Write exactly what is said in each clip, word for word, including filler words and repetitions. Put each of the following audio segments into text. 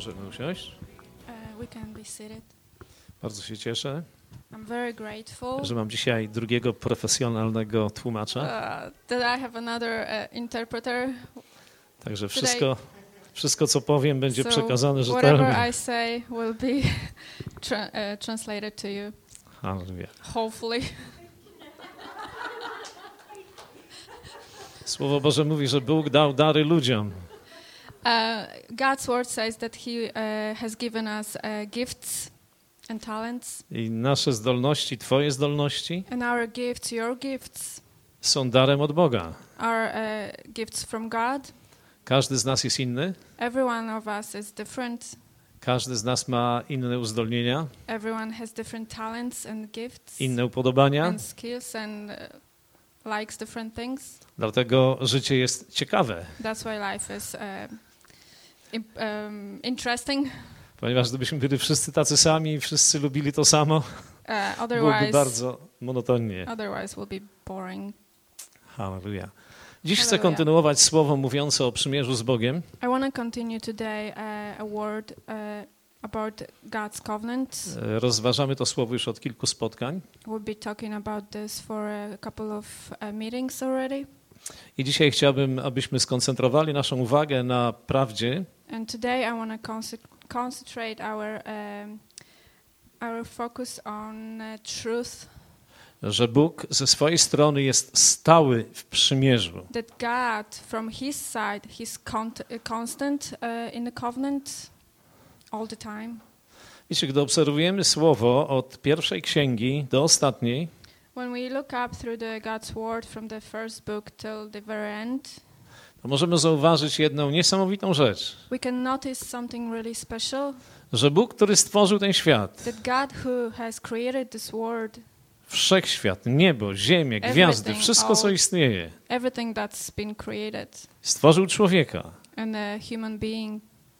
Możemy usiąść. Uh, we can be seated. Bardzo się cieszę, I'm very grateful że mam dzisiaj drugiego profesjonalnego tłumacza. uh, that I have another uh, interpreter. Także wszystko, wszystko co powiem, będzie So przekazane whatever rzetelnie. I say will be tra- uh, translated to you. Halleluja. Hopefully. Słowo Boże mówi, że Bóg dał dary ludziom. Uh, God's word says that He uh, has given us uh, gifts and talents. I nasze zdolności, Twoje zdolności And our gifts, your gifts, są darem od Boga. are uh, gifts from God. Każdy z nas jest inny. Every one of us is different. Każdy z nas ma inne uzdolnienia, Everyone has different talents and gifts inne upodobania. and skills and uh, likes different things. Dlatego życie jest ciekawe. That's why life is uh, imp- um, interesting. Ponieważ gdybyśmy byli wszyscy tacy sami i wszyscy lubili to samo, Uh, byłoby otherwise, bardzo monotonnie. otherwise will be boring. Halleluja. Dziś chcę Halleluja. kontynuować słowo mówiące o przymierzu z Bogiem. I want to continue today uh, a word uh, about God's covenant. E, Rozważamy to słowo już od kilku spotkań. We'll be talking about this for a couple of uh, meetings already. I dzisiaj chciałbym, abyśmy skoncentrowali naszą uwagę na prawdzie, And today I want to conce- concentrate our um, our focus on uh, truth. że Bóg ze swojej strony jest stały w przymierzu. That God, from His side, He's con- constant uh, in the covenant all the time. Wiecie, gdy obserwujemy słowo od pierwszej księgi do ostatniej, When we look up through the God's word from the first book till the very end, to możemy zauważyć jedną niesamowitą rzecz, we can notice something really special. że Bóg, który stworzył ten świat, That God, who has created this world, wszechświat, niebo, ziemię, gwiazdy, wszystko co istnieje, everything that's been created, stworzył człowieka. and a human being.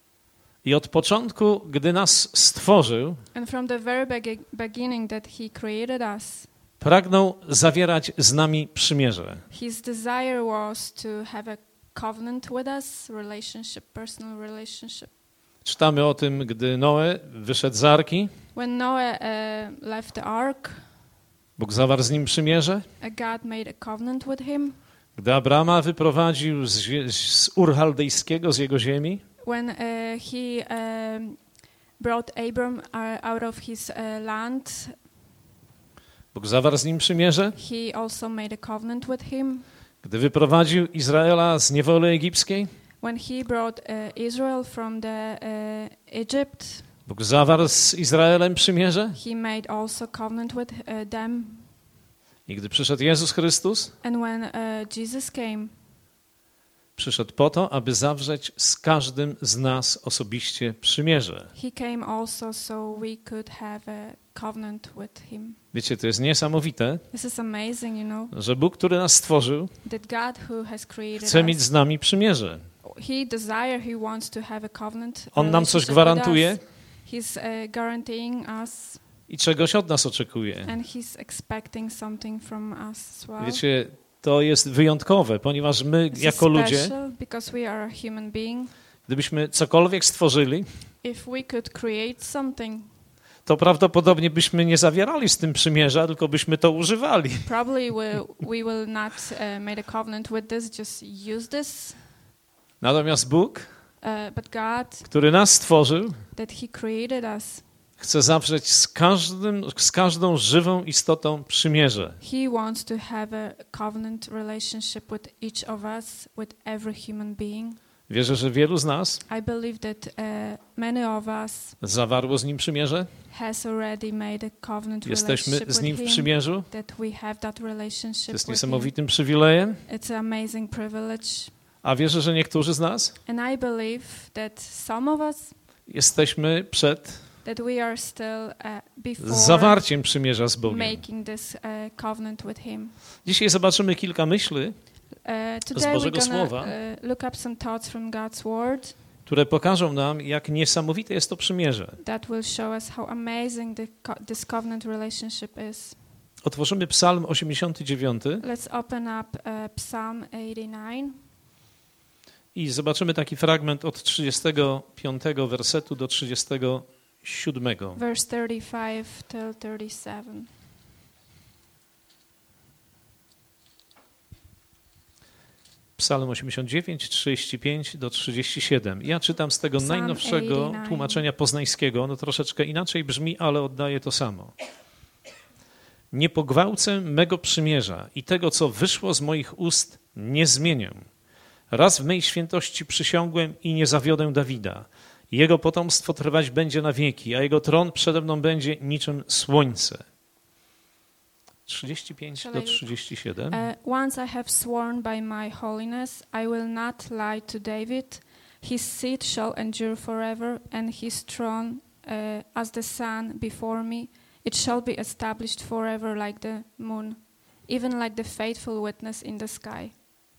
I od początku, gdy nas stworzył, And from the very begi- beginning that He created us, pragnął zawierać z nami przymierze. His desire was to have a covenant with us, relationship, personal relationship. Czytamy o tym, gdy Noe wyszedł z arki, When Noah uh, left the ark, Bóg zawarł z nim przymierze. uh, God made a covenant with him. Gdy Abrama wyprowadził z, z Ur Chaldejskiego, z jego ziemi, When uh, he um, brought Abram uh, out of his uh, land, Bóg zawarł z nim przymierze. he also made a covenant with him. Gdy wyprowadził Izraela z niewoli egipskiej, When he brought uh, Israel from the uh, Egypt, Bóg zawarł z Izraelem przymierze. he made also covenant with uh, them. I gdy przyszedł Jezus Chrystus, And when uh, Jesus came, przyszedł po to, aby zawrzeć z każdym z nas osobiście przymierze. he came also so we could have a covenant with him. Wiecie, to jest niesamowite, This is amazing, you know, że Bóg, który nas stworzył, that God who has created chce mieć us, z nami przymierze. he desire, he wants to have a covenant. On nam coś relationship with gwarantuje us. He's uh, guaranteeing us, i czegoś od nas oczekuje. and he's expecting something from us as well. Wiecie, to jest wyjątkowe, ponieważ my This is jako ludzie, special because we are a human being. gdybyśmy cokolwiek stworzyli, If we could create something, to prawdopodobnie byśmy nie zawierali z tym przymierza, tylko byśmy to używali. probably we, we will not uh, make a covenant with this, just use this. Natomiast Bóg, Uh, but God, który nas stworzył, that He created us, chce zawrzeć z, każdym, z każdą żywą istotą przymierze. He wants to have a covenant relationship with each of us, with every human being. Wierzę, że wielu z nas I believe that uh, many of us zawarło z Nim przymierze. has already made a covenant Jesteśmy relationship z Nim with w Him, przymierzu. that we have that relationship To jest with Him. niesamowitym przywilejem. It's an amazing privilege. A wierzę, że niektórzy z nas And I believe that some of us, jesteśmy przed that we are still uh, before zawarciem przymierza z Bogiem. making this uh, covenant with Him. Dzisiaj zobaczymy kilka myśli, Uh, today we're Bożego gonna Słowa. uh, look up some thoughts from God's Word które pokażą nam, jak niesamowite jest to przymierze. that will show us how amazing the co- this covenant relationship is. Otworzymy Psalm osiemdziesiąty dziewiąty Let's open up uh, Psalm eighty-nine. I zobaczymy taki fragment od trzydziestego piątego wersetu do trzydziestego siódmego. Verse thirty-five till thirty-seven. Psalm osiemdziesiąt dziewięć, trzydzieści pięć do trzydziestu siedmiu. Ja czytam z tego Psalm najnowszego osiemdziesiąt dziewięć. tłumaczenia poznańskiego. Ono troszeczkę inaczej brzmi, ale oddaje to samo. Nie pogwałcę mego przymierza i tego, co wyszło z moich ust, nie zmienię. Raz w mej świętości przysiągłem i nie zawiodę Dawida. Jego potomstwo trwać będzie na wieki, a jego tron przede mną będzie niczym słońce. trzydzieści pięć do trzydziestu siedmiu. Uh, once I have sworn by my holiness, I will not lie to David. His seed shall endure forever, and his throne uh, as the sun before me. It shall be established forever like the moon, even like the faithful witness in the sky.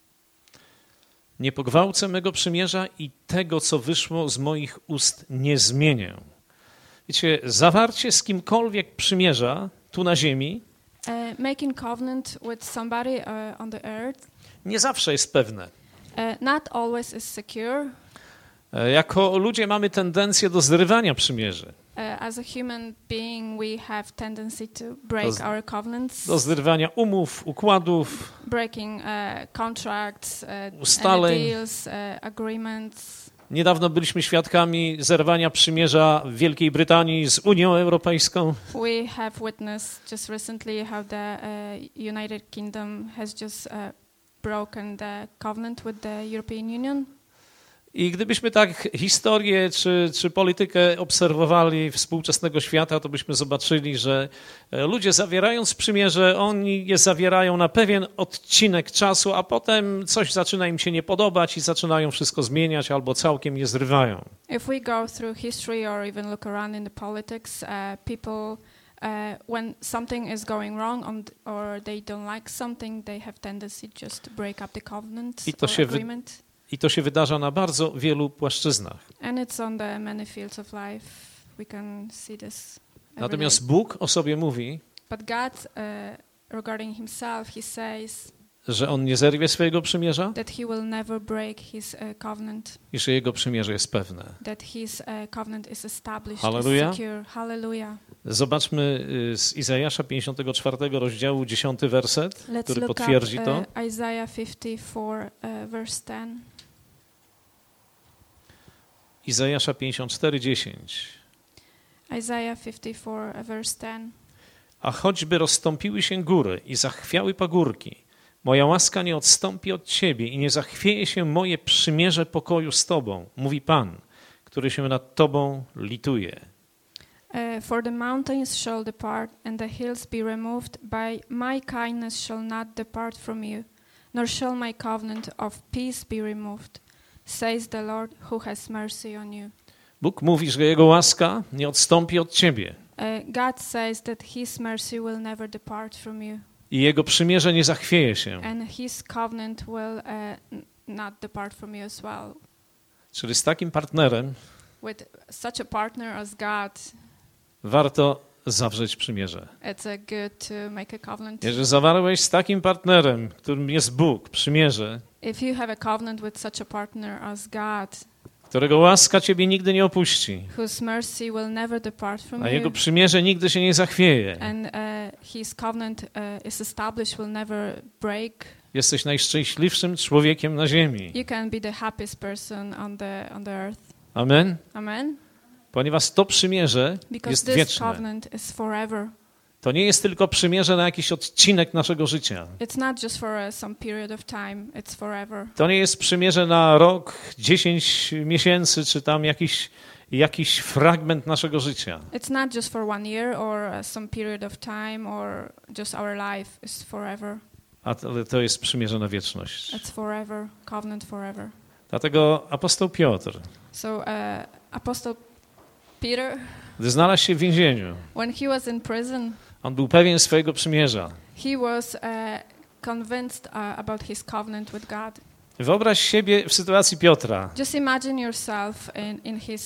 Nie pogwałcę mego przymierza i tego, co wyszło z moich ust, nie zmienię. Wiecie, zawarcie z kimkolwiek przymierza tu na ziemi Uh, making covenant with somebody uh, on the earth nie zawsze jest pewne. uh, not always is secure. Jako ludzie mamy tendencję do zrywania przymierzy, Uh, as a human being, we have tendency to break z- our covenants, do zrywania umów, układów, breaking uh, contracts, uh, Ustaleń. and deals, uh, agreements. Niedawno byliśmy świadkami zerwania przymierza Wielkiej Brytanii z Unią Europejską. We have witnessed just recently how the uh, United Kingdom has just uh, broken the covenant with the European Union. I gdybyśmy tak historię czy, czy politykę obserwowali współczesnego świata, to byśmy zobaczyli, że ludzie zawierając przymierze, oni je zawierają na pewien odcinek czasu, a potem coś zaczyna im się nie podobać i zaczynają wszystko zmieniać albo całkiem je zrywają. If we go through history or even look around in the politics, uh, people, uh, when something is going wrong on th- or they don't like something, they have tendency just to break up the covenant I to or się wy- agreement. I to się wydarza na bardzo wielu płaszczyznach. And it's on the many fields of life. We can see this every Natomiast day. Bóg o sobie mówi, But God, uh, regarding himself, he says że On nie zerwie swojego przymierza that he will never break his uh, covenant, i że Jego przymierze jest pewne. that his uh, covenant is established, Hallelujah. is secure. Hallelujah. Zobaczmy y, z Izajasza pięćdziesiątego czwartego rozdziału dziesiąty werset, Let's który look up potwierdzi to. uh, Isaiah fifty-four, uh, verse ten. Izajasza pięćdziesiąt cztery, dziesięć. Isaiah fifty-four, uh, verse ten. A choćby rozstąpiły się góry i zachwiały pagórki, moja łaska nie odstąpi od ciebie i nie zachwieje się moje przymierze pokoju z tobą, mówi Pan, który się nad tobą lituje. Uh, for the mountains shall depart, and the hills be removed, by my kindness shall not depart from you, nor shall my covenant of peace be removed, says the Lord who has mercy on you. Bóg mówi, że Jego łaska nie odstąpi od ciebie Uh, God says that his mercy will never depart from you, i Jego przymierze nie zachwieje się. and his covenant will uh, n- not depart from you as well. Czyli z takim partnerem With such a partner as God, warto zawrzeć przymierze. it's a good to make a covenant. Jeżeli zawarłeś z takim partnerem, którym jest Bóg, przymierze, If you have a covenant with such a partner as God, którego łaska ciebie nigdy nie opuści, whose mercy will never depart from a Jego you, przymierze nigdy się nie zachwieje, and uh, his covenant uh, is established, will never break, jesteś najszczęśliwszym człowiekiem na ziemi. you can be the happiest person on the on the earth. Amen? Amen. Ponieważ to przymierze Because jest this wieczne. covenant is forever. To nie jest tylko przymierze na jakiś odcinek naszego życia. It's not just for uh, some period of time, it's forever. To nie jest przymierze na rok, dziesięć miesięcy, czy tam jakiś, jakiś fragment naszego życia. It's not just for one year or uh, some period of time or just our life, it's forever. A to, ale to jest przymierze na wieczność. It's forever, covenant forever. Dlatego apostoł Piotr, So uh, Apostle Peter, gdy znalazł się w więzieniu, when he was in prison, on był pewien swojego przymierza. he was uh, convinced uh, about his covenant with God. Wyobraź siebie w sytuacji Piotra. Just imagine yourself in, in his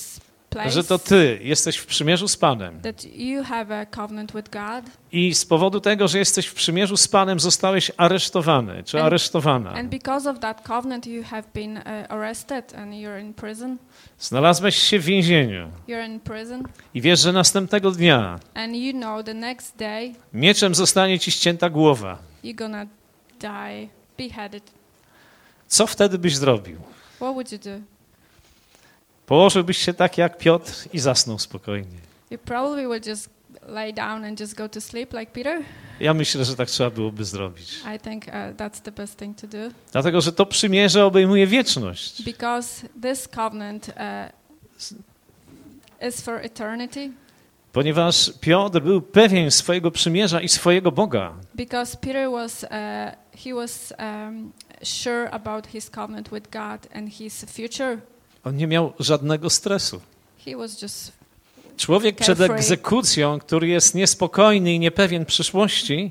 place. że to ty jesteś w przymierzu z Panem. That you have a covenant with God. I z powodu tego, że jesteś w przymierzu z Panem, zostałeś aresztowany czy And- aresztowana. And because of that covenant, you have been uh, arrested and you're in prison. Znalazłeś się w więzieniu You're in prison, i wiesz, że następnego dnia and you know the next day mieczem zostanie ci ścięta głowa. you're gonna die, beheaded. Co wtedy byś zrobił? What would you do? Położyłbyś się tak jak Piotr i zasnął spokojnie. You probably would just lay down and just go to sleep like Peter. Ja myślę, że tak trzeba byłoby zrobić. I think uh, that's the best thing to do. Dlatego, że to przymierze obejmuje wieczność. Because this covenant uh, is for eternity. Ponieważ Piotr był pewien swojego przymierza i swojego Boga. Because Peter was, uh, he was um, sure about his covenant with God and his future. On nie miał żadnego stresu. He was just Człowiek przed Carefree. egzekucją, który jest niespokojny i niepewien przyszłości,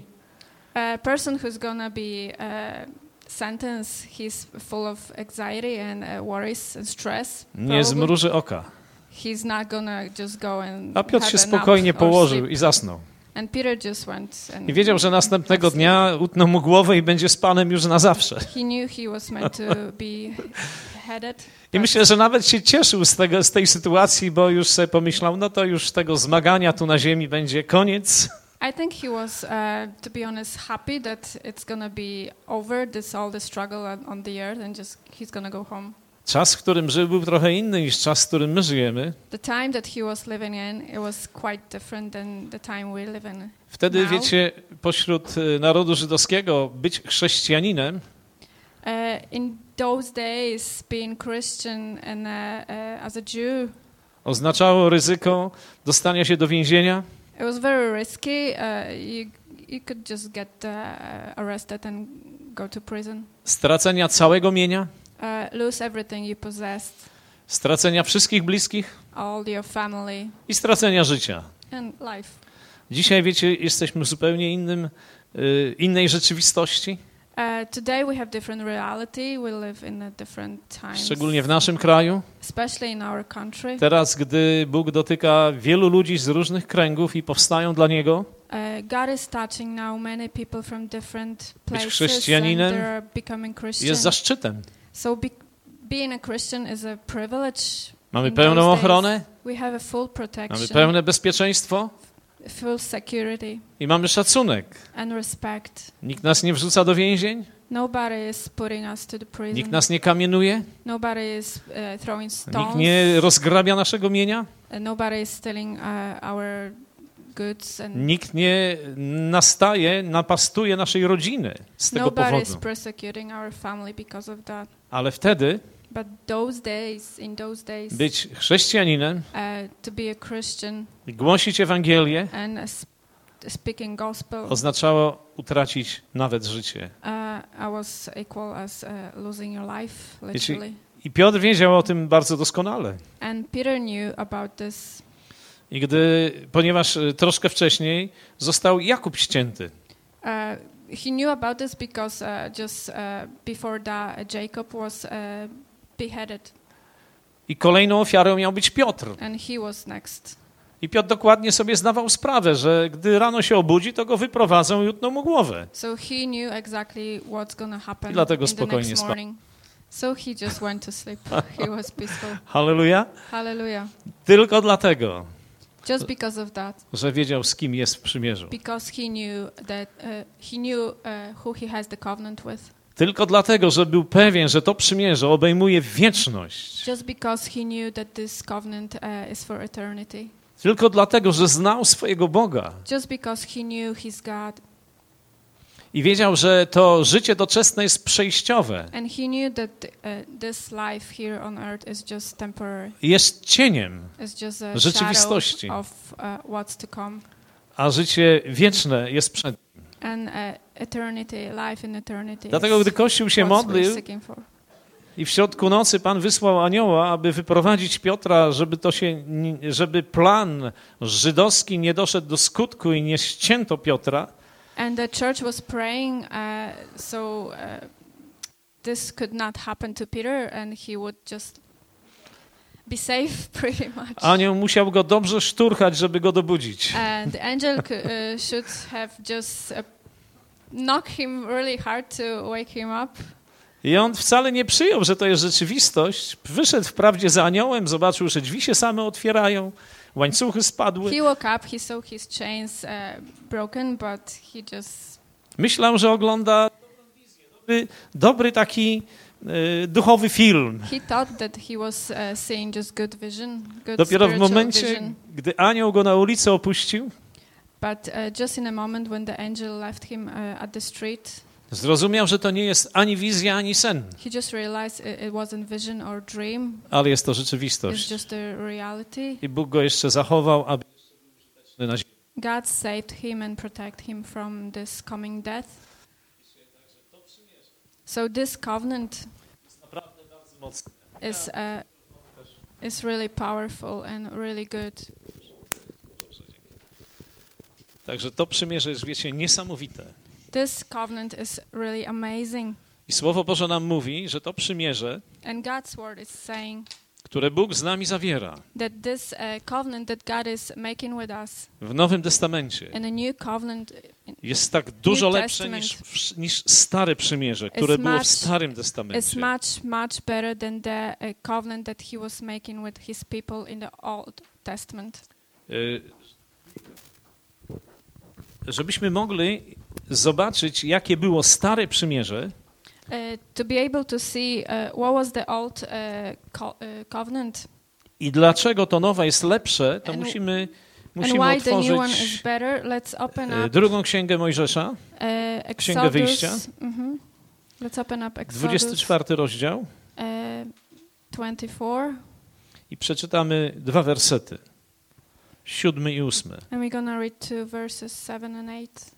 a person who's gonna be uh, sentenced. He's full of anxiety and uh, worries and stress. nie probably. zmruży oka. He's not gonna just go and A Piotr have się a nap spokojnie or położył sleep. i zasnął. And Peter just went and I wiedział, że następnego dnia utną mu głowę i będzie z Panem już na zawsze. he knew he was meant to be headed. I myślę, że nawet się cieszył z, tego, z tej sytuacji, bo już sobie pomyślał, no to już tego zmagania tu na ziemi będzie koniec. I think he was, uh, to be honest, happy that it's gonna be over. This all the struggle on, on the earth, and just he's gonna go home. Czas, w którym żył, był trochę inny niż czas, w którym my żyjemy. The time that he was living in, it was quite different than the time we live in. Wtedy, Now? wiecie, pośród y, narodu żydowskiego być chrześcijaninem Uh, in those days, being Christian and uh, uh, as a Jew, oznaczało ryzyko dostania się do więzienia, it was very risky. Uh, you you could just get uh, arrested and go to prison, stracenia całego mienia, uh, lose everything you possessed, stracenia wszystkich bliskich all your family i stracenia życia. and life. Dzisiaj, wiecie, jesteśmy w zupełnie innym, y, innej rzeczywistości, Uh, today we have different reality. We live in a different times, szczególnie w naszym kraju. especially in our country. Teraz, gdy Bóg dotyka wielu ludzi z różnych kręgów i powstają dla Niego, Uh, God is touching now many people from different places, and chrześcijaninem they're becoming Christian. jest zaszczytem. So be, being a Christian is a privilege. Mamy in pełną those days. ochronę, We have a full protection, mamy pełne bezpieczeństwo full security i mamy szacunek. and respect. Nikt nas nie wrzuca do więzień, Nobody is putting us to the prison. nikt nas nie kamienuje, Nobody is uh, throwing stones. nikt nie rozgrabia naszego mienia, Uh, nobody is stealing uh, our goods, and nikt nie nastaje, napastuje naszej rodziny z tego nobody is powodu. persecuting our family because of that. Ale wtedy But those days, in those days, być chrześcijaninem, uh, to be a Christian głosić Ewangelię and uh, sp- speaking gospel, oznaczało utracić nawet życie. uh, I was equal as uh, losing your life, Wiecie, literally. I Piotr wiedział o tym bardzo doskonale. And Peter knew about this. I gdy, ponieważ y, troszkę wcześniej został Jakub ścięty. Uh, he knew about this because uh, just uh, before that, uh, Jacob was uh, beheaded, I kolejną ofiarą miał być Piotr. and he was next. I Piotr dokładnie sobie zdawał sprawę, że gdy rano się obudzi, to go wyprowadzą i utną mu głowę. So he knew exactly what's going to happen I dlatego in the spokojnie next spał. morning. So he just went to sleep. He was peaceful. Halleluja. Hallelujah. Tylko dlatego, Just because of that. że wiedział, z kim jest w przymierzu. Because he knew that uh, he knew uh, who he has the covenant with. Tylko dlatego, że był pewien, że to przymierze obejmuje wieczność. Just because he knew that this covenant uh, is for eternity. Tylko dlatego, że znał swojego Boga. Just because he knew his God. I wiedział, że to życie doczesne jest przejściowe. And he knew that uh, this life here on earth is just temporary. Jest cieniem, It's just a rzeczywistości. shadow of uh, what's to come. a życie wieczne jest przed nim. And uh, eternity, life in eternity. Dlatego, is gdy Kościół się what's we're modlił seeking for. i w środku nocy Pan wysłał anioła, aby wyprowadzić Piotra, żeby, to się, żeby plan żydowski nie doszedł do skutku i nie ścięto Piotra, And the church was praying, uh, so uh, this could not happen to Peter, and he would just be safe pretty much. Anioł musiał go dobrze szturchać, żeby go dobudzić. And the angel uh, should have just uh, knocked him really hard to wake him up. I on wcale nie przyjął, że to jest rzeczywistość. Wyszedł wprawdzie za aniołem, zobaczył, że drzwi się same otwierają, łańcuchy spadły. He woke up, he saw his chains uh, broken, but he just... Myślał, że ogląda dobry, dobry taki y, duchowy film. He thought that he was uh, seeing just good vision, good Dopiero w spiritual momencie, vision. gdy anioł go na ulicy opuścił, But uh, just in a moment when the angel left him uh, at the street, zrozumiał, że to nie jest ani wizja, ani sen, he just realized it, it wasn't vision or dream. ale jest to It's rzeczywistość. just a reality. I Bóg go jeszcze zachował, aby był użyteczny na ziemi. God saved him and protected him from this coming death. So this covenant Naprawdę bardzo mocny. is uh, is really powerful and really good. Także to przymierze jest, wiecie, niesamowite. This covenant is really amazing. I Słowo Boże nam mówi, że to przymierze, And God's word is saying które Bóg z nami zawiera that this uh, covenant that God is making with us w Nowym Testamencie, in a new covenant jest tak dużo New lepsze niż, niż stare przymierze, które było w Starym is Testamencie. much much better than the uh, covenant that he was making with his people in the Old Testament. Y, Żebyśmy mogli zobaczyć, jakie było Stare Przymierze, Uh, to be able to see uh, what was the old uh, co- uh, covenant i dlaczego to nowe jest lepsze, to And- musimy, and musimy why the new one is otworzyć better, let's open y, up drugą księgę Mojżesza, uh, Księgę Wyjścia. Exodus. Mhm. Let's open up Exodus dwudziesty czwarty rozdział uh, twenty-four, i przeczytamy dwa wersety, siódmy i ósmy. and we're gonna read two verses seven and eight.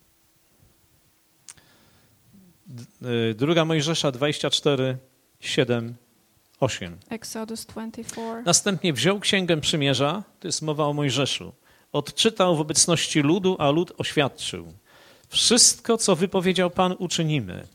D- y, Druga Mojżesza dwadzieścia cztery, siedem, osiem. Exodus twenty-four. Następnie wziął księgę przymierza, to jest mowa o Mojżeszu, odczytał w obecności ludu, a lud oświadczył. Wszystko, co wypowiedział Pan, uczynimy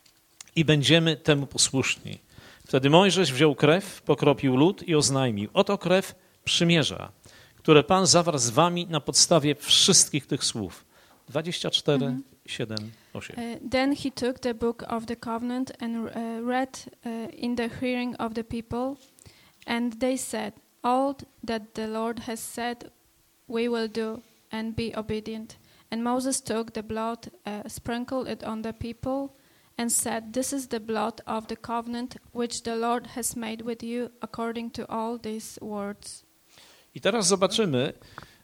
i będziemy temu posłuszni. Wtedy Mojżesz wziął krew, pokropił lud i oznajmił. Oto krew przymierza, które Pan zawarł z wami na podstawie wszystkich tych słów. dwadzieścia cztery, siedem, osiem. Uh, then he took the book of the covenant and uh, read uh, in the hearing of the people, and they said, "All that the Lord has said, we will do, and be obedient." And Moses took the blood, uh, sprinkled it on the people, and said, "This is the blood of the covenant which the Lord has made with you, according to all these words." I teraz zobaczymy,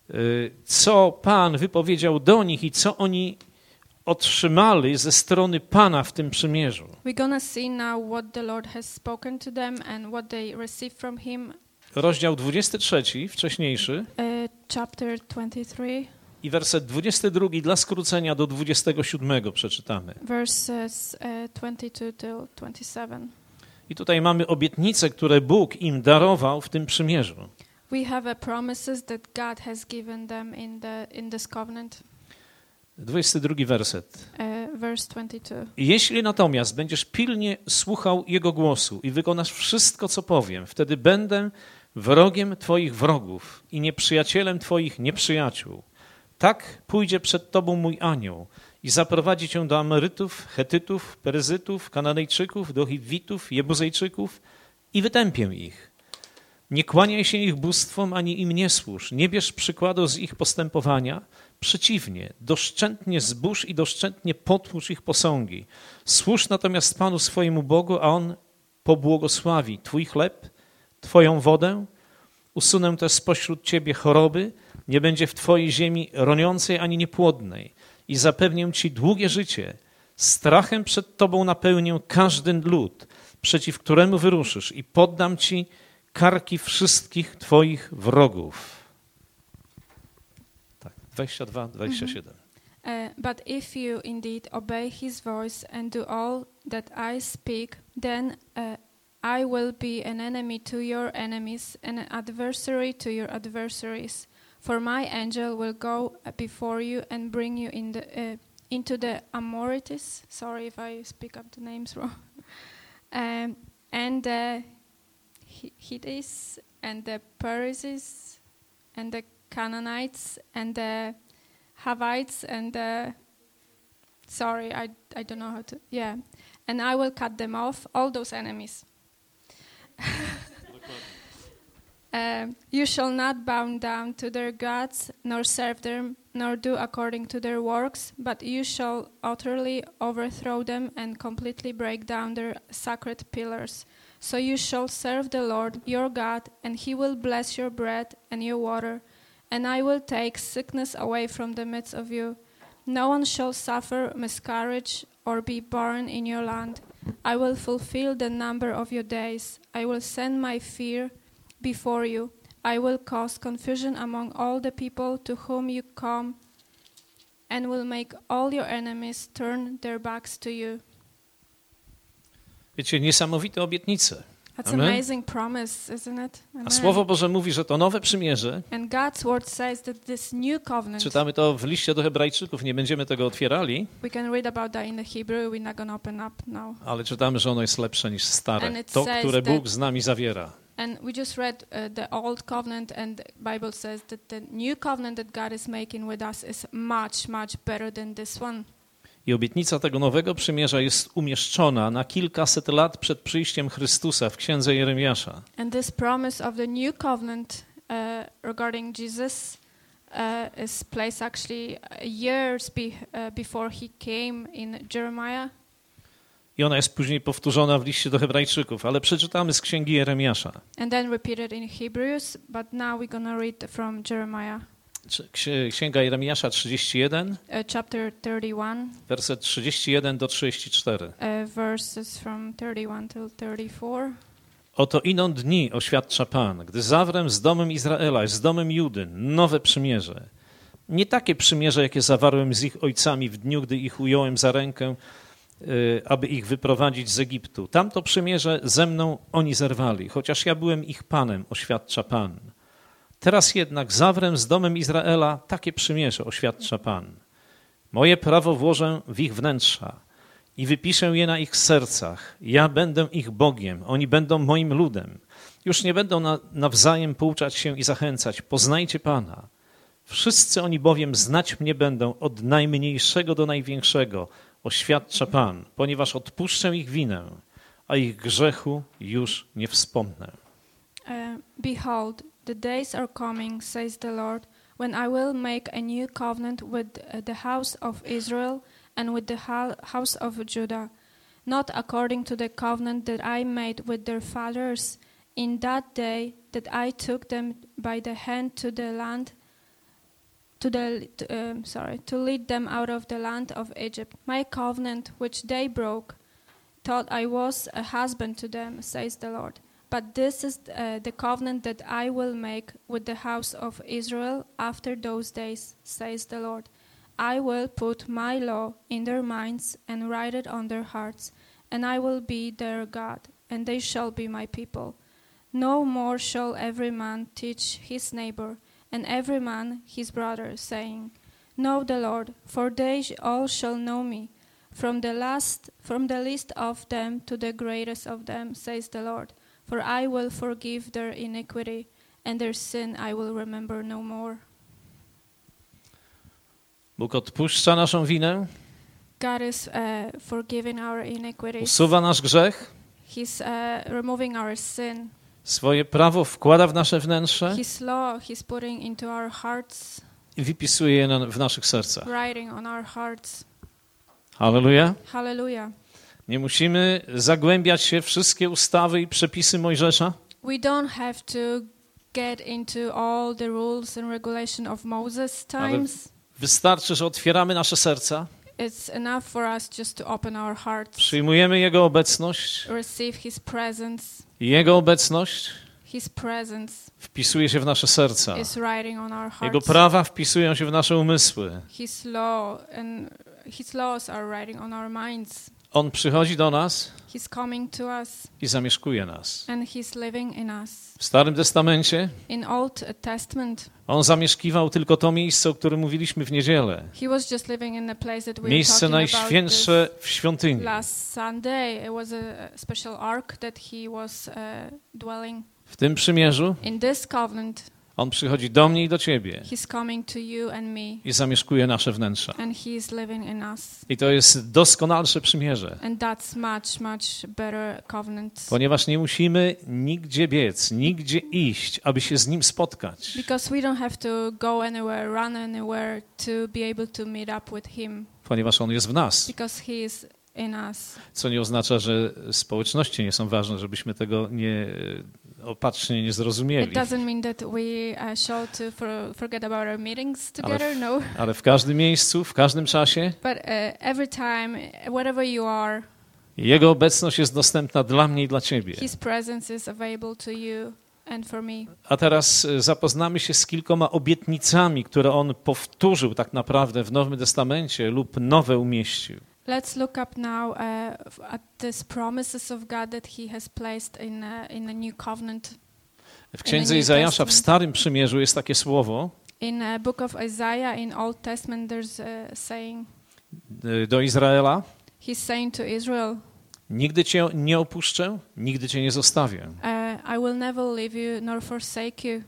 y, co Pan wypowiedział do nich i co oni otrzymali ze strony Pana w tym przymierzu. We're gonna see now what the Lord has spoken to them and what they received from Him. Rozdział dwudziesty trzeci, wcześniejszy, Uh, chapter twenty-three. i werset dwudziesty drugi dla skrócenia do dwudziestego siódmego przeczytamy. Verses uh, twenty-two to twenty-seven. I tutaj mamy obietnice, które Bóg im darował w tym przymierzu. We have a promises that God has given them in the in this covenant. dwudziesty drugi werset. Uh, verse twenty-two. Jeśli natomiast będziesz pilnie słuchał Jego głosu i wykonasz wszystko, co powiem, wtedy będę wrogiem Twoich wrogów i nieprzyjacielem Twoich nieprzyjaciół. Tak pójdzie przed Tobą mój anioł i zaprowadzi Cię do Amerytów, Chetytów, Peryzytów, Kananejczyków, do Hiwitów, Jebuzejczyków i wytępię ich. Nie kłaniaj się ich bóstwom, ani im nie służ. Nie bierz przykładu z ich postępowania. Przeciwnie, doszczętnie zbóż i doszczętnie potłucz ich posągi. Służ natomiast Panu swojemu Bogu, a On pobłogosławi Twój chleb, Twoją wodę. Usunę też spośród Ciebie choroby. Nie będzie w Twojej ziemi roniącej ani niepłodnej. I zapewnię Ci długie życie. Strachem przed Tobą napełnię każdy lud, przeciw któremu wyruszysz, i poddam Ci karki wszystkich Twoich wrogów. Tak, dwadzieścia dwa, dwadzieścia siedem. Uh, but if you indeed obey His voice and do all that I speak, then uh, I will be an enemy to your enemies and an adversary to your adversaries. For my angel will go before you and bring you in the, uh, into the Amorites. Sorry if I speak up the names wrong. um, and the Hittites and the Perizzites and the Canaanites and the Havites and the sorry, I I don't know how to yeah. And I will cut them off, all those enemies. Um, you shall not bow down to their gods, nor serve them, nor do according to their works, but you shall utterly overthrow them and completely break down their sacred pillars. So you shall serve the Lord your God, and he will bless your bread and your water, and I will take sickness away from the midst of you. No one shall suffer miscarriage or be barren in your land. I will fulfill the number of your days. I will send my fear before you. I will cause confusion among all the people to whom you come, and will make all your enemies turn their backs to you. Wiecie, niesamowite obietnice. That's Amen. amazing promise, isn't it? Amen. A Słowo Boże mówi, że to nowe przymierze. And God's word says that this new covenant. Czytamy to w liście do Hebrajczyków, nie będziemy tego otwierali. We can read about that in the Hebrew. We're not going to open up now. Ale czytamy, że ono jest lepsze niż stare. And it To, says które that- Bóg z nami zawiera. And we just read uh, the old covenant, and the Bible says that the new covenant that God is making with us is much, much better than this one. I obietnica tego nowego przymierza jest umieszczona na kilkaset lat przed przyjściem Chrystusa w księdze Jeremiasza. And this promise of the new covenant uh, regarding Jesus uh, is placed actually years be, uh, before he came in Jeremiah. I ona jest później powtórzona w liście do Hebrajczyków, ale przeczytamy z księgi Jeremiasza. And then repeated in Hebrews, but now we're going to read from Jeremiah. Ksi- Księga Jeremiasza trzydzieści jeden, Uh, chapter thirty-one, werset trzydzieści jeden do trzydzieści cztery. uh, verses from thirty-one till thirty-four. Oto iną dni, oświadcza Pan, gdy zawrę z domem Izraela, z domem Judy, nowe przymierze. Nie takie przymierze, jakie zawarłem z ich ojcami w dniu, gdy ich ująłem za rękę, y, aby ich wyprowadzić z Egiptu. Tamto przymierze ze mną oni zerwali, chociaż ja byłem ich Panem, oświadcza Pan. Teraz jednak zawrę z domem Izraela takie przymierze, oświadcza Pan. Moje prawo włożę w ich wnętrza i wypiszę je na ich sercach. Ja będę ich Bogiem, oni będą moim ludem. Już nie będą na, nawzajem pouczać się i zachęcać. Poznajcie Pana. Wszyscy oni bowiem znać mnie będą od najmniejszego do największego, oświadcza Pan, ponieważ odpuszczę ich winę, a ich grzechu już nie wspomnę. Uh, Behold, the days are coming, says the Lord, when I will make a new covenant with uh, the house of Israel and with the ha- house of Judah, not according to the covenant that I made with their fathers in that day that I took them by the hand to the land, to the to, um, sorry, to lead them out of the land of Egypt. My covenant, which they broke, thought I was a husband to them, says the Lord. But this is uh, the covenant that I will make with the house of Israel after those days, says the Lord. I will put my law in their minds and write it on their hearts, and I will be their God, and they shall be my people. No more shall every man teach his neighbor, and every man his brother, saying, Know the Lord, for they all shall know me, from the last, from the least of them to the greatest of them, says the Lord. For I will forgive their iniquity, and their sin I will remember no more. Bóg odpuszcza naszą winę, God is uh, forgiving our iniquities. usuwa nasz grzech, He's uh, removing our sin. swoje prawo wkłada w nasze wnętrze His law He's putting into our hearts, i wypisuje je na, w naszych sercach. writing on our hearts. Halleluja. Hallelujah. Nie musimy zagłębiać się w wszystkie ustawy i przepisy Mojżesza. We don't have to get into all the rules and regulation of Moses' times. Wystarczy, że otwieramy nasze serca, It's enough for us just to open our hearts, przyjmujemy Jego obecność receive His presence. i Jego obecność His presence wpisuje się w nasze serca. is writing on our Jego hearts. prawa wpisują się w nasze umysły. His law and His laws are writing on our minds. On przychodzi do nas He's coming to us i zamieszkuje nas. and He's living in us. W Starym Testamencie In Old Testament, On zamieszkiwał tylko to miejsce, o którym mówiliśmy w niedzielę. He was just living in the place that we were Miejsce talking about najświętsze w this świątyni. last Sunday. It was a special ark that He was uh, dwelling. W tym przymierzu In this covenant, On przychodzi do mnie i do ciebie He's coming to you and me, i zamieszkuje nasze wnętrza. and He is living in us. I to jest doskonalsze przymierze, And that's much, much better covenant. ponieważ nie musimy nigdzie biec, nigdzie iść, aby się z Nim spotkać. Because we don't have to go anywhere, run anywhere to be able to meet up with Him. Ponieważ On jest w nas, Because He is in us. co nie oznacza, że społeczności nie są ważne, żebyśmy tego nie opatrznie nie It zrozumieli. doesn't mean that we uh, should to for, forget about our meetings together, no. Ale w każdym miejscu, w każdym czasie But uh, every time, wherever you are, Jego obecność jest dostępna dla mnie i dla ciebie. His presence is available to you and for me. A teraz zapoznamy się z kilkoma obietnicami, które On powtórzył tak naprawdę w Nowym Testamencie lub nowe umieścił. Let's look up now uh, at these promises of God that He has placed in uh, in the new covenant. W Księdze New Izajasza w Testament. Starym Przymierzu jest takie słowo In uh, book of Isaiah in Old Testament, there's a saying. do Izraela: He's saying to Israel, nigdy cię nie opuszczę, nigdy cię nie zostawię. uh, "I will never leave you nor forsake you."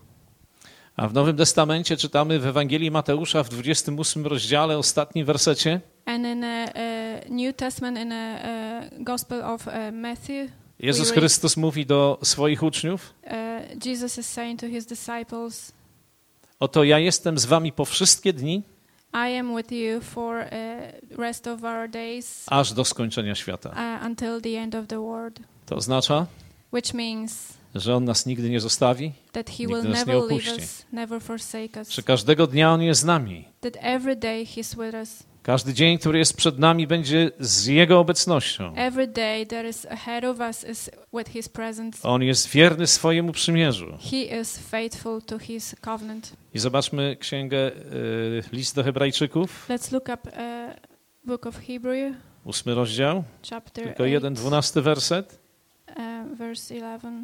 A w Nowym Testamencie czytamy w Ewangelii Mateusza w dwudziestym ósmym rozdziale, ostatnim wersecie: And in a, a New Testament, in a, a Gospel of uh, Matthew, Jezus we read, Chrystus mówi do swoich uczniów: uh, Jesus is saying to His disciples, oto ja jestem z wami po wszystkie dni, "I am with you for uh, rest of our days, aż do skończenia świata. uh, until the end of the world." To oznacza, Which means że On nas nigdy nie zostawi, that He Nigdy will nas nie never leave opuści. us, never forsake us. że każdego dnia On jest z nami. That every day He's with us. Każdy dzień, który jest przed nami, będzie z Jego obecnością. Every day that is ahead of us is with His presence. On jest wierny swojemu przymierzu. He is faithful to His covenant. I zobaczmy księgę, y, list do Hebrajczyków, Let's look up uh, book of Hebrew, ósmy rozdział, chapter tylko jeden, eight, dwunasty werset. uh, verse eleven.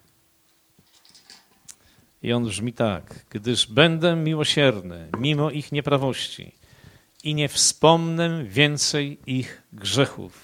I on brzmi tak: gdyż będę miłosierny mimo ich nieprawości i nie wspomnę więcej ich grzechów.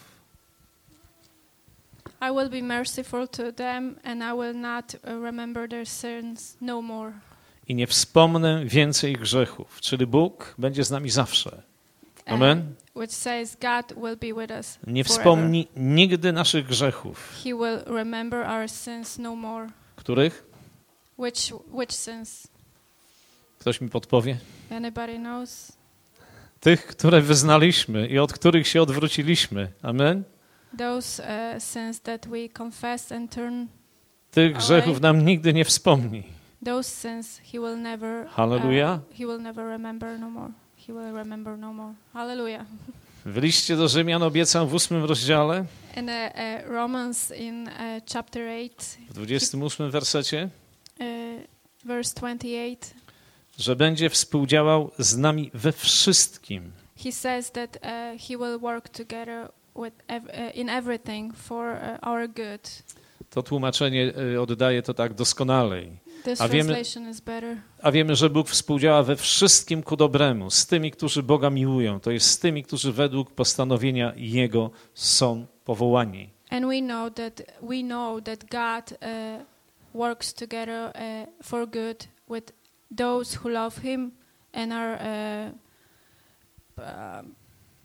I will be merciful to them, and I will not uh, remember their sins no more. I nie wspomnę więcej ich grzechów. Czyli Bóg będzie z nami zawsze. Amen. Uh, which says God will be with us Nie forever. wspomni nigdy naszych grzechów. He will remember our sins no more. Których? Which which sins? Ktoś mi podpowie? Anybody knows? Tych, które wyznaliśmy i od których się odwróciliśmy. Amen. Those uh, sins that we confess and turn. Tych Away. grzechów nam nigdy nie wspomni. Those sins He will never. Hallelujah. Uh, he will never remember no more. He will remember no more. Hallelujah. W liście do Rzymian obiecał w ósmym rozdziale, In uh, uh, Romans in uh, chapter eight, w dwudziestym ósmym wersecie, uh, verse twenty-eight, że będzie współdziałał z nami we wszystkim. he says that uh, He will work together with ev- uh, in everything for uh, our good. To tłumaczenie y, oddaje to tak doskonalej. This A wiemy- translation is better. A wiemy, że Bóg współdziała we wszystkim ku dobremu, z tymi, którzy Boga miłują, to jest z tymi, którzy według postanowienia Jego są powołani. And we know that we know that God uh, works together uh, for good with those who love Him and are uh, um,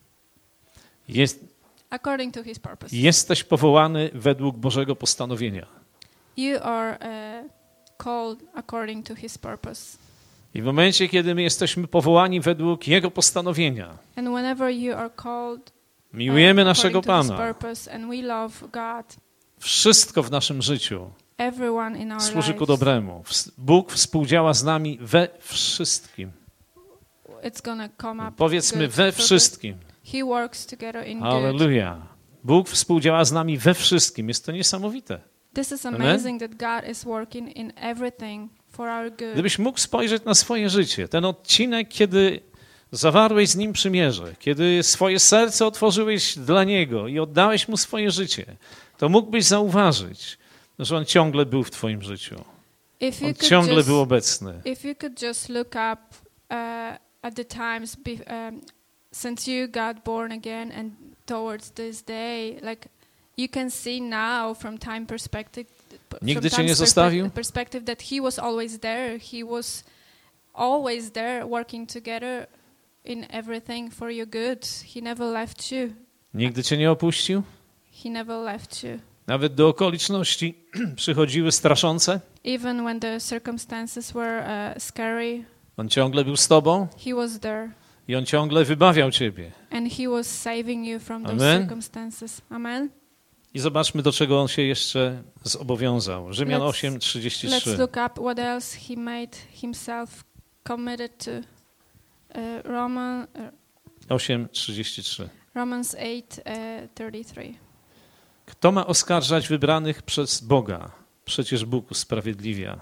Jest, according to His purpose. jesteś powołany według Bożego postanowienia. You are uh, called according to His purpose. I w momencie, kiedy my jesteśmy powołani według Jego postanowienia, And whenever you are called miłujemy uh, naszego according to His Pana, purpose and we love God, wszystko w naszym życiu everyone in our służy ku lives, dobremu. Ws- Bóg współdziała z nami we wszystkim. it's gonna come up Powiedzmy good we purpose. wszystkim. He works together in good. Hallelujah. Bóg współdziała z nami we wszystkim. Jest to niesamowite. This is Amen. amazing that God is working in everything for our good. Gdybyś mógł spojrzeć na swoje życie, ten odcinek, kiedy zawarłeś z Nim przymierze, kiedy swoje serce otworzyłeś dla Niego i oddałeś Mu swoje życie, to mógłbyś zauważyć, że On ciągle był w twoim życiu. If you On could ciągle just, był obecny. if you could just look up uh, at the times be, um, since you got born again and towards this day, like you can see now from time perspective Nigdy from cię nie Tom's zostawił? perspe- perspective that he was always there. He was always there, working together in everything for your good. He never left you. Nigdy cię nie opuścił? He never left you. Nawet do okoliczności przychodziły straszące? Even when the circumstances were uh, scary, On ciągle był z tobą he was there. i on ciągle wybawiał ciebie. And he was saving you from those Amen. circumstances. Amen. I zobaczmy, do czego on się jeszcze zobowiązał. Rzymian Let's- osiem trzydzieści Let's trzy. look up what else he made himself committed to. Uh, Roman, uh, osiem trzydzieści trzy. Romans eight uh, thirty-three. Kto ma oskarżać wybranych przez Boga? Przecież Bóg usprawiedliwia.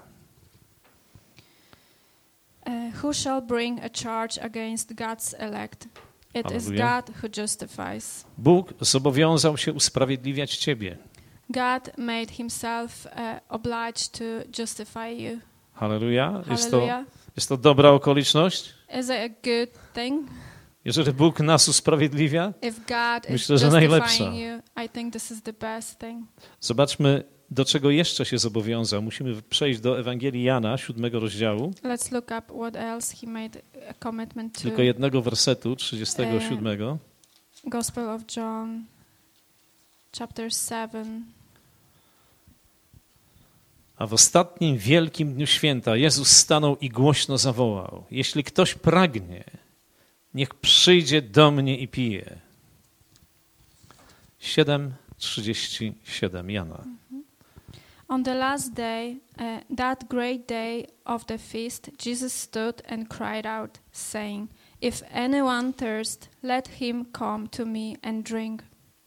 Uh, who shall bring a charge against God's elect? It is Hallelujah. God who justifies. Bóg zobowiązał się usprawiedliwiać ciebie. God made himself uh, obliged to justify you. Halleluja. Jest to, Hallelujah. jest to dobra okoliczność? Is it a good thing? Jeżeli Bóg nas usprawiedliwia, If God is myślę, że najlepsza. justifying you, I think this is the best thing. Zobaczmy, do czego jeszcze się zobowiązał. Musimy przejść do Ewangelii Jana, siódmego rozdziału, Let's look up what else he made a commitment to. tylko jednego wersetu, trzydziestego siódmego. Gospel of John, chapter seven. A w ostatnim wielkim dniu święta Jezus stanął i głośno zawołał: jeśli ktoś pragnie, niech przyjdzie do mnie i pije. siedem trzydzieści siedem Jana. On the last day, uh, that great day of the feast, Jesus stood and cried out, saying, "If anyone thirst, let him come to me and drink.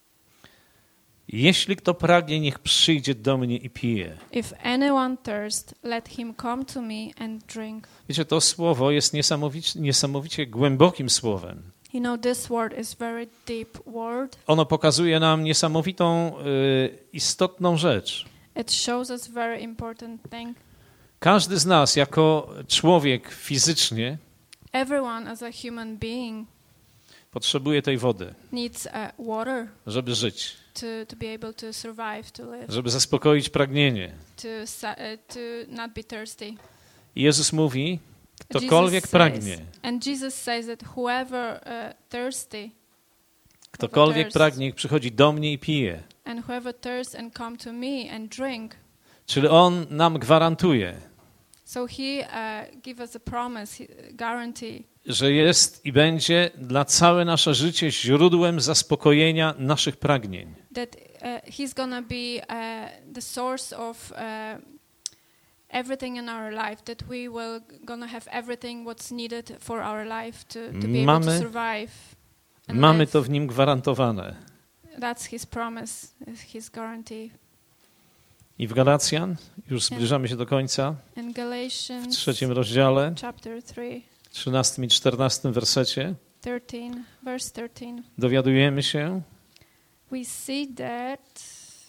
Jeśli kto pragnie, niech przyjdzie do mnie i pije. If anyone thirst, let him come to me and drink." Wiecie, to słowo jest niesamowicie, niesamowicie głębokim słowem. You know, this word is very deep word. Ono pokazuje nam niesamowitą, y, istotną rzecz. It shows us very important thing. Każdy z nas jako człowiek fizycznie Everyone as a human being potrzebuje tej wody, needs uh, water żeby żyć, to, to be able to survive, to live, żeby zaspokoić pragnienie. to, sa- uh, to not be thirsty. I Jezus mówi, Jesus ktokolwiek says- pragnie, And Jesus says that whoever uh, thirsty, ktokolwiek thirst. pragnie, niech przychodzi do mnie i pije. and whoever thirsts and come to me and drink. Czyli On nam gwarantuje, So he uh, give us a promise, he, guarantee że jest i będzie dla całe nasze życie źródłem zaspokojenia naszych pragnień. that uh, he's gonna be uh, the source of uh, everything in our life. That we will gonna have everything what's needed for our life to, to be able Mamy- to survive. and Mamy live. to w Nim gwarantowane. That's his promise, his guarantee. I w Galacjan, już zbliżamy się do końca, In w Galatians trzecim rozdziale, chapter three, trzynastym i czternastym wersecie, thirteen, verse thirteen, dowiadujemy się we see that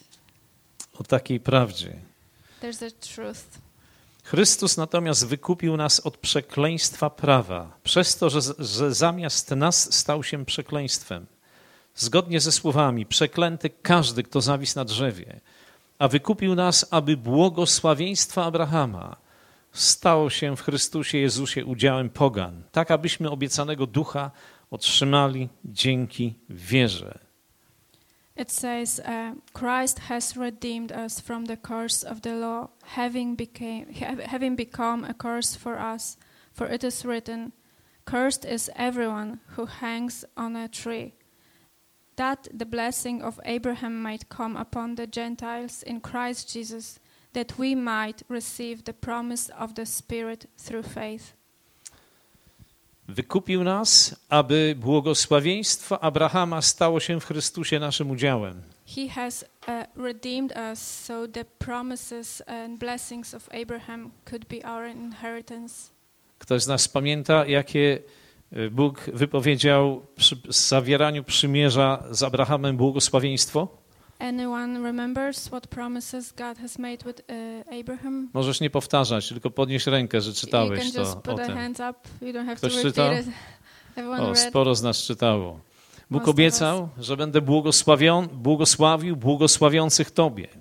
o takiej prawdzie. there's a truth. Chrystus natomiast wykupił nas od przekleństwa prawa, przez to, że, że zamiast nas stał się przekleństwem. Zgodnie ze słowami, przeklęty każdy, kto zawisł na drzewie, a wykupił nas, aby błogosławieństwa Abrahama stało się w Chrystusie Jezusie udziałem pogan, tak abyśmy obiecanego ducha otrzymali dzięki wierze. It says, uh, Christ has redeemed us from the curse of the law, having became ha- having become a curse for us. For it is written, "Cursed is everyone who hangs on a tree," that the blessing of Abraham might come upon the Gentiles in Christ Jesus, that we might receive the promise of the Spirit through faith. Wykupił nas, aby błogosławieństwo Abrahama stało się w Chrystusie naszym udziałem. He has uh, redeemed us so the promises and blessings of Abraham could be our inheritance. Ktoś z nas pamięta, jakie Bóg wypowiedział przy zawieraniu przymierza z Abrahamem błogosławieństwo? Anyone remembers what promises God has made with uh, Abraham? Możesz nie powtarzać, tylko podnieść rękę, że You czytałeś can to just o put a tym. hands up. You don't have Ktoś to czytał? repeat it. Everyone O, read. sporo z nas czytało. Bóg Most of obiecał, że będę błogosławion, błogosławił błogosławiących Tobie.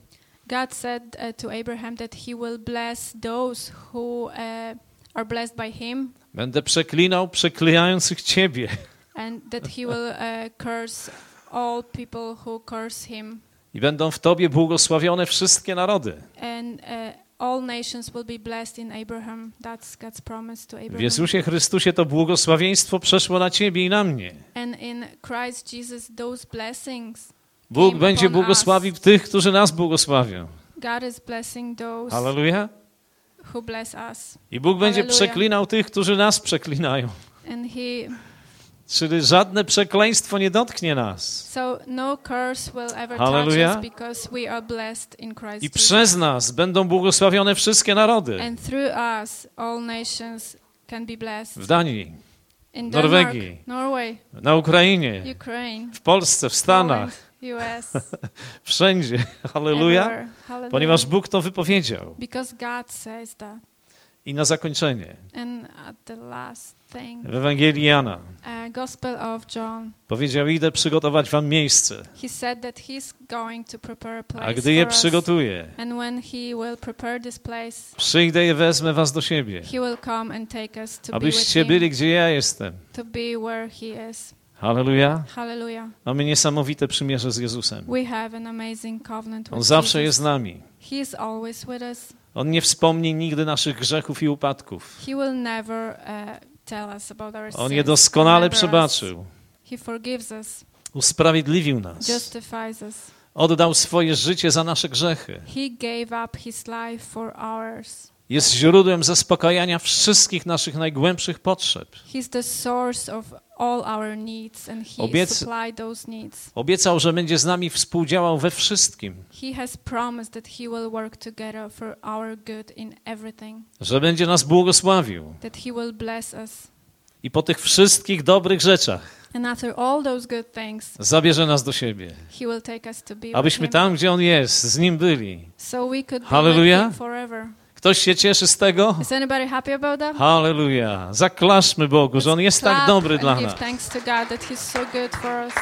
God said uh, to Abraham that he will bless those who uh, are blessed by him, Będę przeklinał przeklinających ciebie. and that he will uh, curse all people who curse him. I będą w tobie błogosławione wszystkie narody. And uh, all nations will be blessed in Abraham. That's God's promise to W Abraham. Jezusie Chrystusie to błogosławieństwo przeszło na ciebie i na mnie. And in Christ Jesus, those blessings Bóg came będzie upon błogosławił us. tych, którzy nas błogosławią. God is blessing those Halleluja. who bless us. I Bóg będzie Halleluja. przeklinał tych, którzy nas przeklinają. And he, Czyli żadne przekleństwo nie dotknie nas. so no curse will ever Halleluja. touch us because we are blessed in Christ I Jesus. przez nas będą błogosławione wszystkie narody. And through us, all nations can be blessed. W Danii, In Norwegii, Denmark, Norway, na Ukrainie, Ukraine, w Polsce, w Stanach, Poland, U S, wszędzie. Halleluja. everywhere. Hallelujah. Ponieważ Bóg to wypowiedział. Because God says that. I na zakończenie And at the last thing, w Ewangelii Jana uh, Gospel of John, powiedział: idę przygotować wam miejsce, he said that he's going to prepare a a place gdy je for us. przygotuję, And when he will prepare this place, przyjdę i wezmę was do siebie, he will come and take us to be with abyście him, byli, gdzie ja jestem. to be where he is. Halleluja. Hallelujah. Mamy niesamowite przymierze z Jezusem. We have an amazing covenant On with zawsze Jesus. jest z nami. He is always with us. On nie wspomni nigdy naszych grzechów i upadków. He will never uh, tell us about our On sins. je doskonale Remember us. przebaczył. He forgives us, Usprawiedliwił nas. justifies us. Oddał swoje życie za nasze grzechy. He gave up his life for ours. Jest źródłem zaspokajania wszystkich naszych najgłębszych potrzeb. He's the source of all our needs and he Obiec- supplied those needs. Obiecał, że będzie z nami współdziałał we wszystkim. He has promised that he will work together for our good in everything, Że będzie nas błogosławił. that he will bless us. I po tych wszystkich dobrych rzeczach And after all those good things, zabierze nas do siebie. he will take us to be with Abyśmy him. tam, gdzie On jest, z Nim byli. So we could be Hallelujah. with him forever. Ktoś się cieszy z tego? Is anybody happy about that? Halleluja. Zaklaszmy Bogu, że On jest tak Clap dobry and dla give nas. thanks to God that he's so good for us.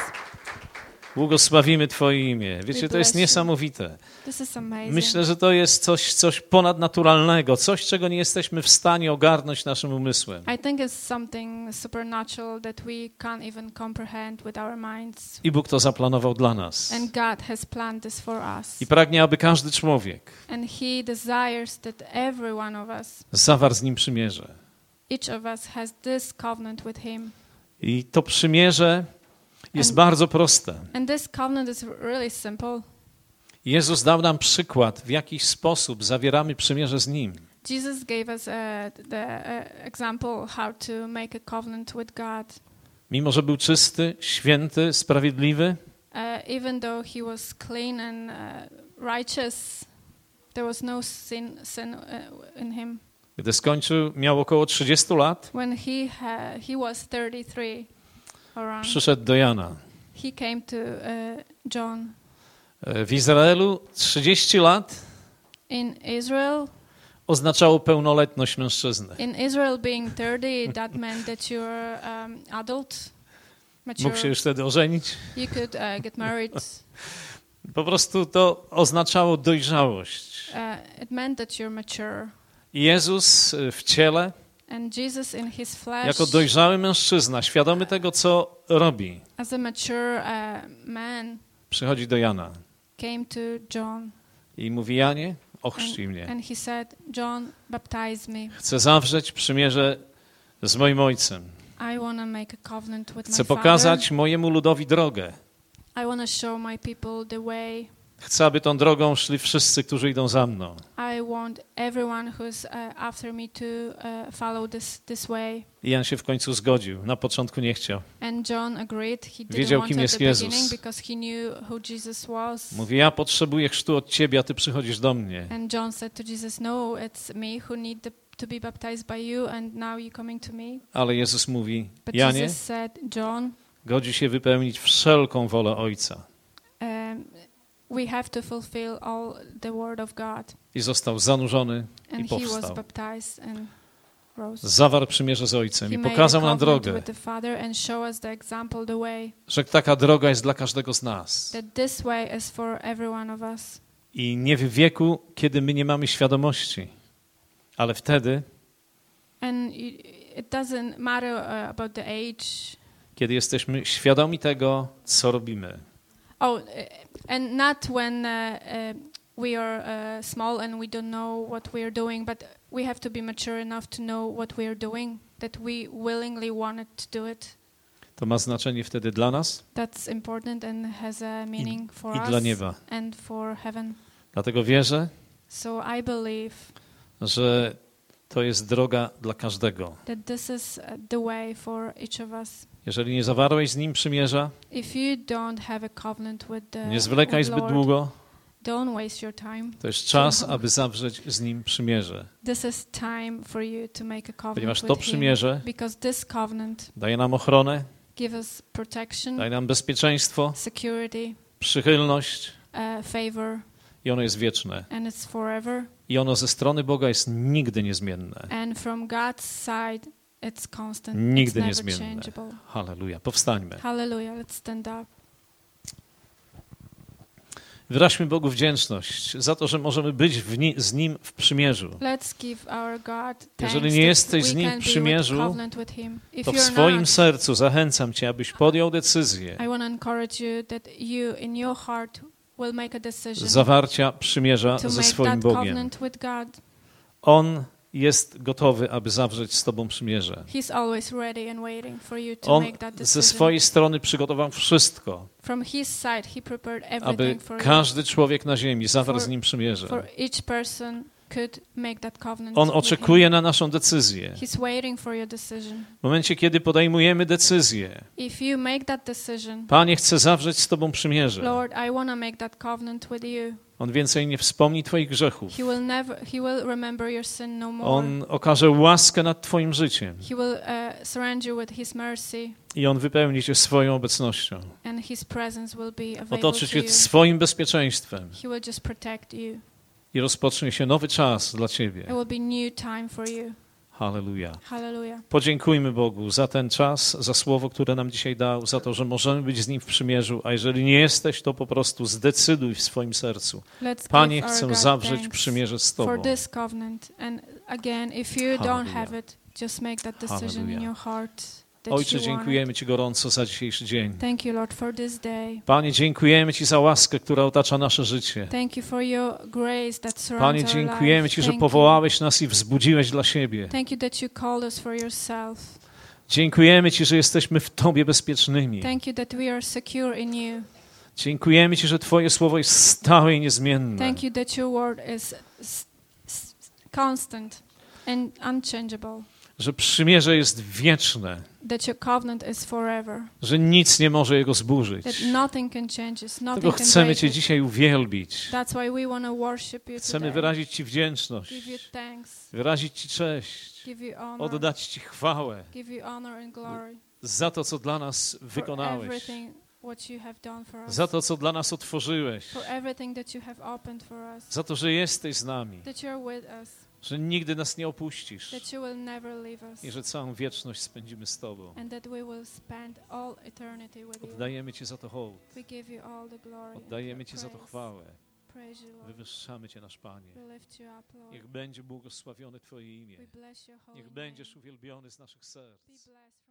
Błogosławimy Twoje imię. Wiecie, We to jest bless you. niesamowite. This is amazing. Myślę, że to jest coś, coś ponadnaturalnego, coś, czego nie jesteśmy w stanie ogarnąć naszym umysłem. I think it's something supernatural that we can't even comprehend with our minds. I Bóg to zaplanował dla nas. And God has planned this for us. I pragnie, aby każdy człowiek And he desires that every one of us, zawarł z Nim przymierze. each of us has this covenant with him. I to przymierze jest And- bardzo proste. And this covenant is really simple. Jezus dał nam przykład, w jaki sposób zawieramy przymierze z Nim. Jesus gave us uh, the uh, example how to make a covenant with God. Mimo że był czysty, święty, sprawiedliwy, Uh, even though he was clean and uh, righteous, there was no sin, sin uh, in him. gdy skończył, miał około trzydzieści lat, When he ha- he was thirty-three, around, przyszedł do Jana. he came to uh, John. W Izraelu trzydzieści lat In Israel, oznaczało pełnoletność mężczyzny. in Israel, being thirty, that meant that you're um, adult, mature. Mógł się już wtedy ożenić. You could uh, get married. Po prostu to oznaczało dojrzałość. Uh, it meant that you're mature. I Jezus w ciele, And Jesus in his flesh, jako dojrzały mężczyzna, świadomy tego, co robi, as a mature uh, man, przychodzi do Jana came to John. i mówi: Janie, ochrzcij mnie. And he said, John, baptize me. Chcę zawrzeć przymierze z moim ojcem. I want to make a covenant with Chcę my pokazać father. mojemu ludowi drogę. I want to show my people the way. Chcę, aby tą drogą szli wszyscy, którzy idą za mną. I want everyone who's uh, after me to uh, follow this this way. I Jan się w końcu zgodził. Na początku nie chciał. And John agreed. He didn't Wiedział, want kim to at jest the Jezus. beginning because he knew who Jesus was. Mówi: ja potrzebuję chrztu od ciebie, a ty przychodzisz do mnie. And John said to Jesus, no, it's me who need the, to be baptized by you, and now you're coming to me. Ale Jezus mówi: But Janie, Jesus said, John, godzi się wypełnić wszelką wolę Ojca. um, we have to fulfill all the word of God. I został zanurzony i And he was powstał. baptized and rose. Zawarł przymierze z Ojcem He i made pokazał a nam covenant drogę, with the Father and show us the example, the way. że taka droga jest dla każdego z nas. That this way is for every one of us. I nie w wieku, kiedy my nie mamy świadomości, ale wtedy, And it, it doesn't matter uh, about the age. kiedy jesteśmy świadomi tego, co robimy. Oh, uh, and not when uh, uh, we are uh, small and we don't know what we are doing, but we have to be mature enough to know what we are doing, that we willingly wanted to do it. To ma znaczenie wtedy dla nas That's important and has a meaning for i us dla nieba. and for heaven. Dlatego wierzę, So I believe że to jest droga dla każdego. that this is uh, the way for each of us. Jeżeli nie zawarłeś z Nim przymierza, If you don't have a covenant with the nie zwlekaj with zbyt Lord, długo, don't waste your time. to jest czas, aby zawrzeć z Nim przymierze. This is time for you to make a covenant Ponieważ with to Him, przymierze because this covenant daje nam ochronę, gives us protection, daje nam bezpieczeństwo, security, przychylność uh, favor, i ono jest wieczne. and it's forever. I ono ze strony Boga jest nigdy niezmienne. And from God's side, it's constant. Nigdy it's never niezmienne. changeable. Halleluja. Powstańmy. Hallelujah. Let's stand up. Wyraźmy Bogu wdzięczność za to, że możemy być w ni- z Nim w przymierzu. Let's give our God thanks Jeżeli nie that jesteś z we Nim w can be with przymierzu, covenant with Him. If To w you're swoim not, sercu zachęcam Cię, abyś podjął decyzję I want to encourage you that you in your heart will make a decision zawarcia przymierza to ze make swoim that Bogiem. covenant with God. On jest gotowy, aby zawrzeć z Tobą przymierze. He's always ready and waiting for you to On make that ze decision. swojej strony przygotował wszystko, From His side, He prepared aby everything for you. każdy człowiek na ziemi zawarł For- z Nim przymierze. For each person could make that covenant On with oczekuje Him. na naszą decyzję. He's waiting for your decision. W momencie, kiedy podejmujemy decyzję, If you make that decision, Panie, chcę zawrzeć z Tobą przymierze. Lord, I want to make that covenant with you. On więcej nie wspomni Twoich grzechów. He will never, He will remember your sin no more. On okaże łaskę nad Twoim życiem He will uh, surround you with His mercy, i On wypełni Cię swoją obecnością. and His presence will be available Otoczy to Cię you. swoim bezpieczeństwem He will just protect you. i rozpocznie się nowy czas dla Ciebie. It will be new time for you. Halleluja. Hallelujah. Podziękujmy Bogu za ten czas, za słowo, które nam dzisiaj dał, za to, że możemy być z Nim w przymierzu, a jeżeli nie jesteś, to po prostu zdecyduj w swoim sercu. Let's Panie, give our chcę God zawrzeć thanks przymierze z for Tobą. this covenant. And again, if you don't Hallelujah. have it, just make that decision in Hallelujah. your heart that Ojcze, you want it. dziękujemy Ci gorąco za dzisiejszy dzień. Thank you, Lord, for this day. Panie, dziękujemy Ci za łaskę, która otacza nasze życie. Thank you for your grace that surrounds Panie, our dziękujemy life. Ci, że Thank you. powołałeś nas i wzbudziłeś dla siebie. Thank you that you called us for yourself. Dziękujemy Ci, że jesteśmy w Tobie bezpiecznymi. Thank you that we are secure in you. Dziękujemy Ci, że Twoje słowo jest stałe i niezmienne. Thank you that your word is s- s- constant and unchangeable. Że przymierze jest wieczne. That your covenant is forever. Że nic nie może jego zburzyć. That nothing can change us, nothing Dlatego can chcemy break Cię it. dzisiaj uwielbić. That's why we want to worship you Chcemy today. wyrazić Ci wdzięczność. Give you thanks, Wyrazić Ci cześć. give you honor, Oddać Ci chwałę give you honor and glory za to, co dla nas for wykonałeś. everything what you have done for us, Za to, co dla nas otworzyłeś. for everything that you have opened for us, Za to, że jesteś z nami. that you're with us, Że nigdy nas nie opuścisz. that you will never leave us, I że całą wieczność spędzimy z Tobą. and that we will spend all eternity with you. Oddajemy Ci za to hołd. We give you all the glory. Oddajemy Ci za to praise. chwałę. Praise you, Lord. Wywyższamy Cię, nasz Panie. We lift you up, Lord. Niech będzie błogosławione Twoje imię. We bless your holy Niech name. będziesz uwielbiony z naszych serc. Be blessed.